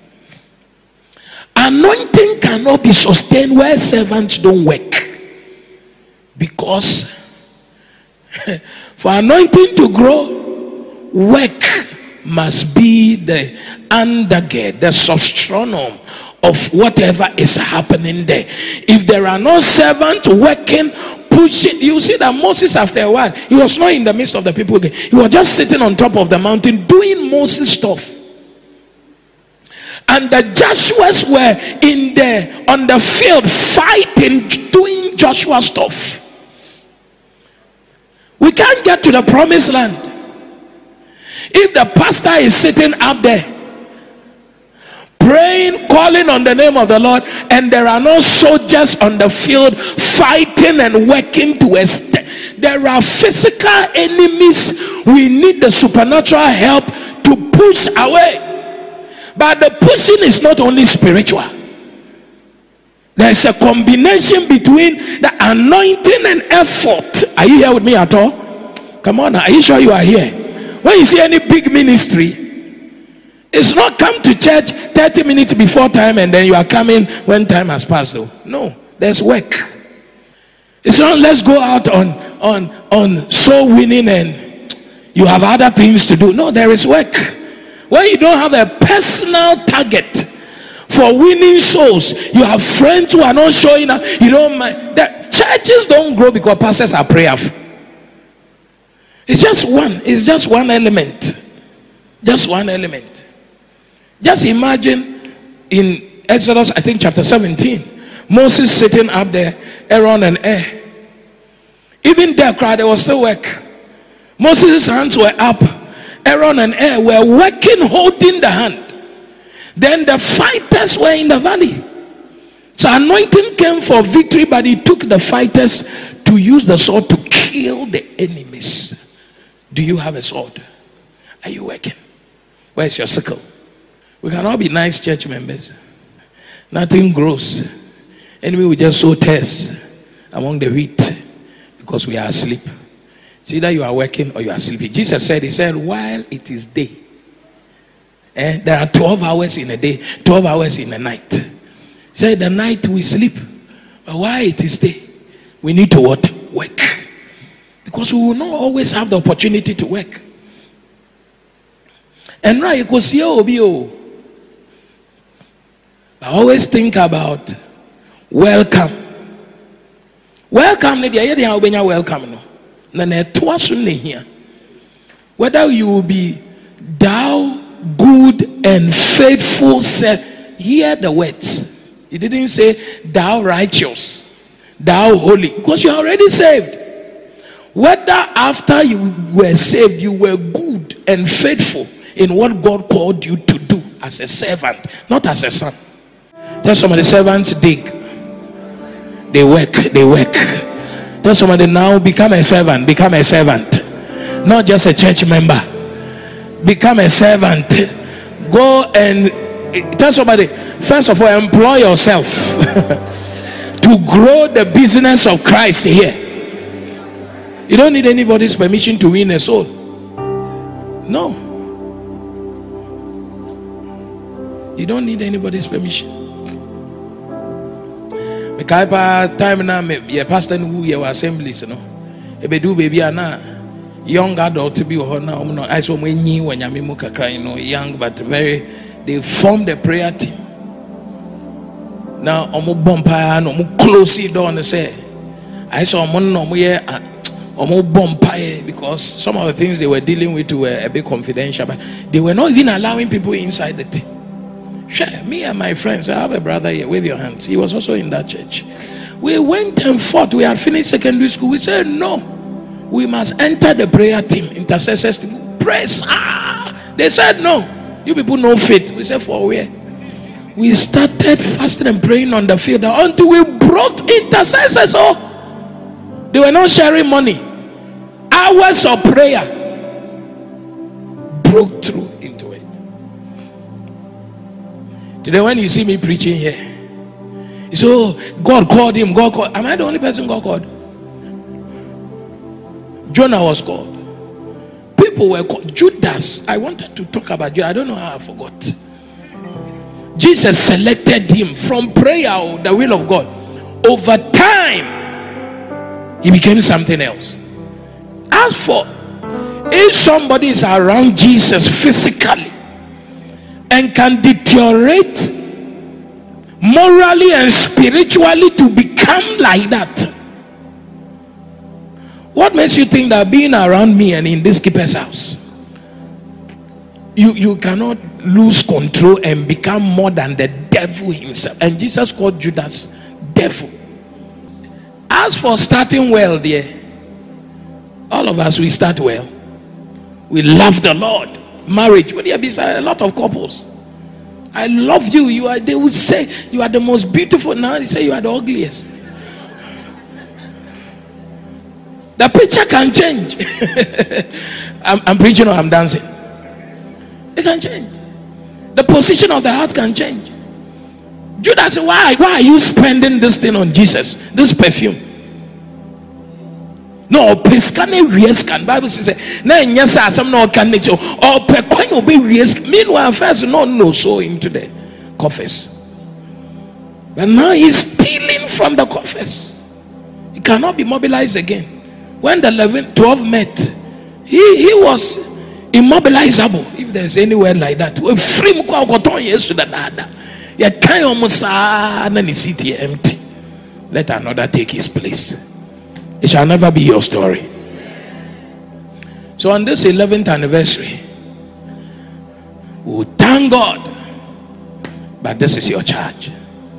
Anointing cannot be sustained where servants don't work, because for anointing to grow, work must be the undergird, the substernum of whatever is happening there. If there are no servants working, pushing, you see that Moses, after a while, he was not in the midst of the people again. He was just sitting on top of the mountain doing Moses stuff. and the Joshuas were on the field fighting, doing Joshua stuff. We can't get to the promised land if the pastor is sitting up there praying, calling on the name of the Lord, and there are no soldiers on the field fighting and working to extend. There are physical enemies we need the supernatural help to push away. But the pushing is not only spiritual. There's a combination between the anointing and effort. Are you here with me at all? Come on now, are you sure you are here? When you see any big ministry, it's not come to church 30 minutes before time and then you are coming when time has passed. No, there's work. It's not let's go out on soul winning and you have other things to do. No, there is work. When you don't have a personal target for winning souls, you have friends who are not showing up. You don't mind. The churches don't grow because pastors are prayerful. It's just one element. Just one element. Just imagine in Exodus, I think chapter 17, Moses sitting up there, Aaron and even there, there was still work. Moses' hands were up. Aaron and were working, holding the hand. Then the fighters were in the valley. So anointing came for victory, but it took the fighters to use the sword to kill the enemies. Do you have a sword? Are you working? Where's your sickle? We can all be nice church members. Nothing grows. Enemy will just sow tares among the wheat because we are asleep. So either you are working or you are sleeping. Jesus said, he said, while it is day, there are 12 hours in a day, 12 hours in a night. He said, the night we sleep. But while it is day, we need to what? Work. Because we will not always have the opportunity to work. And right, you could see OBO. I always think about welcome. Welcome, welcome. Whether you will be thou good and faithful, hear the words. He didn't say thou righteous, thou holy, because you are already saved. Whether after you were saved, you were good and faithful in what God called you to do as a servant, not as a son. Tell somebody, servants dig. They work. Tell somebody, now become a servant. Become a servant. Not just a church member. Become a servant. Go and tell somebody, first of all, employ yourself to grow the business of Christ here. You don't need anybody's permission to win a soul. No. You don't need anybody's permission. Time now, your pastor who your assemblies, you know. If you do baby, young adult to be now. I saw when you muka crying, young but very. They formed a prayer team. Now, omu bumpire, no mu close it down and say, I saw omu here, omu bumpire, because some of the things they were dealing with were a bit confidential, but they were not even allowing people inside the team. Sure, me and my friends, I have a brother here, wave your hands. He was also in that church. We went and fought. We had finished secondary school. We said, no, we must enter the prayer team, intercessors team. Praise. They said, no, you people know faith. We said, for where? We started fasting and praying on the field until we broke intercessors. They were not sharing money. Hours of prayer broke through into it. Today when you see me preaching here, you say, oh, God called him, God called. Am I the only person God called? Jonah was called. People were called. Judas, I wanted to talk about Judas. I don't know how I forgot. Jesus selected him from prayer, the will of God. Over time, he became something else. As for if somebody is around Jesus physically and can deteriorate morally and spiritually to become like that, what makes you think that being around me and in this keeper's house You cannot lose control and become more than the devil himself. And Jesus called Judas devil. As for starting well, dear, all of us, we start well. We love the Lord. Marriage, would there be a lot of couples? I love you. You are. They would say you are the most beautiful. Now they say you are the ugliest. The picture can change. I'm preaching or I'm dancing. It can change. The position of the heart can change. Judas said, why are you spending this thing on Jesus? This perfume. No, pescane risk and Bible says, yes, some no can make so or pecoin will be risk. Meanwhile, first no so into the coffers. But now he's stealing from the coffers. He cannot be mobilized again. When the 12 met, he was immobilizable. If there's anywhere like that, we free you can't almost empty. Let another take his place. It shall never be your story. So on this 11th anniversary, we thank God. But this is your charge.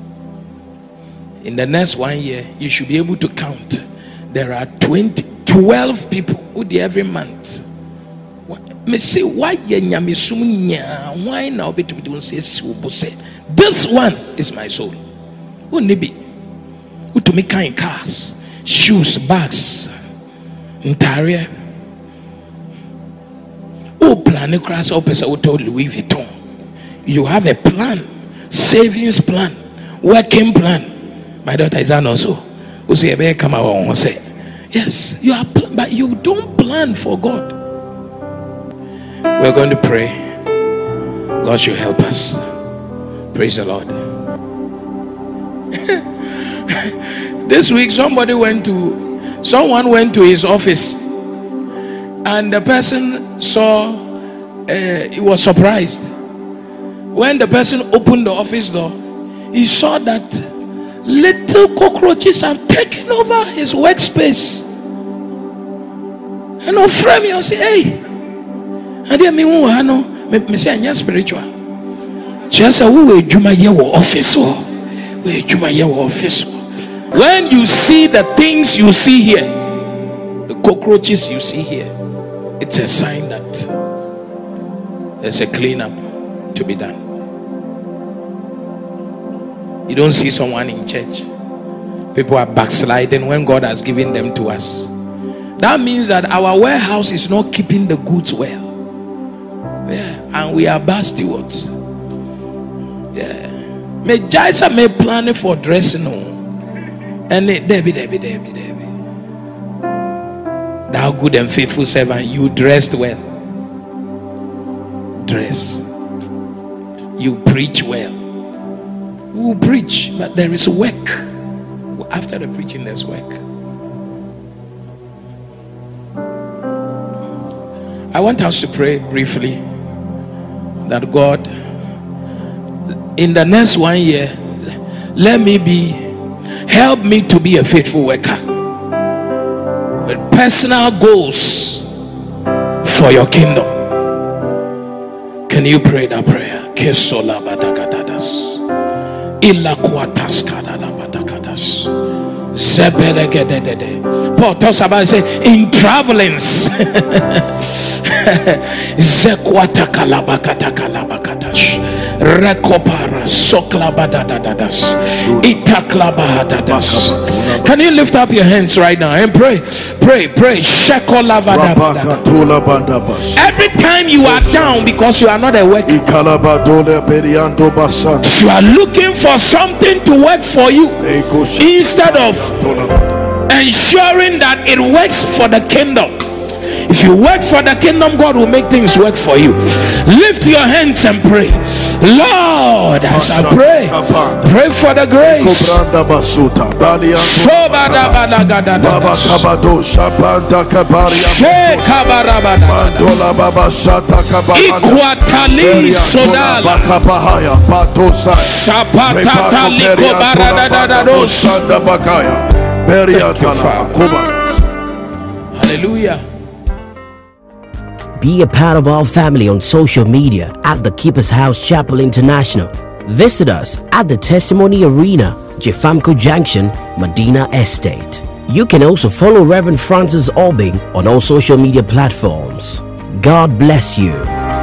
In the next 1 year, you should be able to count. There are 12 people who do every month. Me say why now this one is my soul. Who nibi? Who to me kind cars, shoes, bags, entire. Oh, plan a crash opus out of Louis Vuitton. You have a plan, savings plan, working plan. My daughter is also. Who say come out say, yes, you are, but you don't plan for God. We're going to pray. God should help us. Praise the Lord. This week someone went to his office, and the person saw, he was surprised. When the person opened the office door, he saw that little cockroaches have taken over his workspace. And on frame you say, hey, I didn't mean me say I'm spiritual. Just a way you my office or where you my office. When you see the things you see here, the cockroaches you see here, it's a sign that there's a cleanup to be done. You don't see someone in church. People are backsliding when God has given them to us. That means that our warehouse is not keeping the goods well. Yeah, and we are bad stewards. Yeah, me Jaisa me planning for dressing and Debbie. Thou good and faithful servant, you dressed well. Dress. You preach well. We preach, but there is work. After the preaching, there's work. I want us to pray briefly that God, in the next 1 year, help me to be a faithful worker with personal goals for your kingdom. Can you pray that prayer? Kesola badagadadas. Paul talks about say in travelings. Zekwata kalabakata kalabakadash. Rekopara soklabadadadas. Itaklabahadadas. Can you lift up your hands right now and pray? Pray. Every time you are down because you are not a worker, you are looking for something to work for you instead of ensuring that it works for the kingdom. If you work for the kingdom, God will make things work for you. Lift your hands and pray. Lord, as I pray for the grace. Hallelujah. Be a part of our family on social media at the Keeper's House Chapel International. Visit us at the Testimony Arena, Jefamco Junction, Medina Estate. You can also follow Reverend Francis Albing on all social media platforms. God bless you.